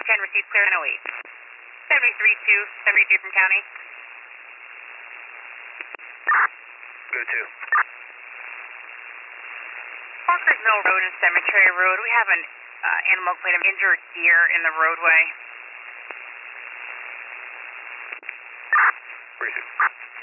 10 received clear 908. 73 from county. Go to. Parker's Mill Road and Cemetery Road. We have an animal complaint of injured deer in the roadway. Appreciate it.